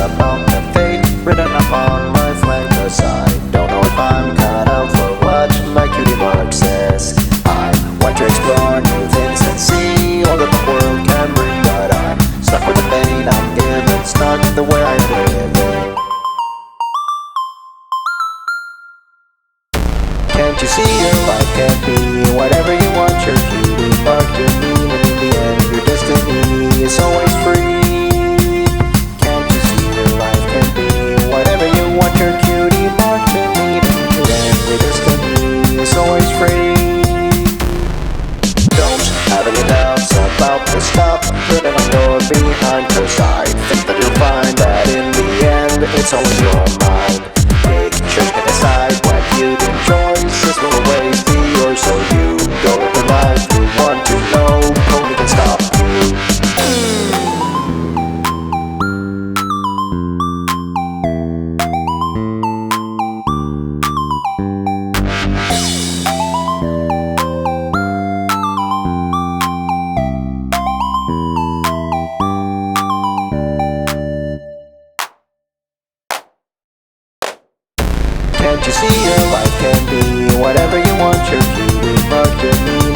about the fate written upon my flank. 'Cause I don't know if I'm cut out for what my cutie mark says. I want to explore new things and see all that the world can bring, but I'm stuck with the pain I'm given, stuck the way I'm living. Can't you see your life can't be whatever you want your cutie mark to be, when in the end your destiny is always free? Can't you see your life can be whatever you want your cutie mark to be, when in the end your destiny is always free? Don't have any doubts about the stuff written on your behind, 'cause I think that you'll find that in the end it's all in your mind. Pictures can decide what you'd enjoy, this will always be yours, so you go with the life you want to know, nobody can stop you. Can't you see your life can be whatever you want your cutie mark to be,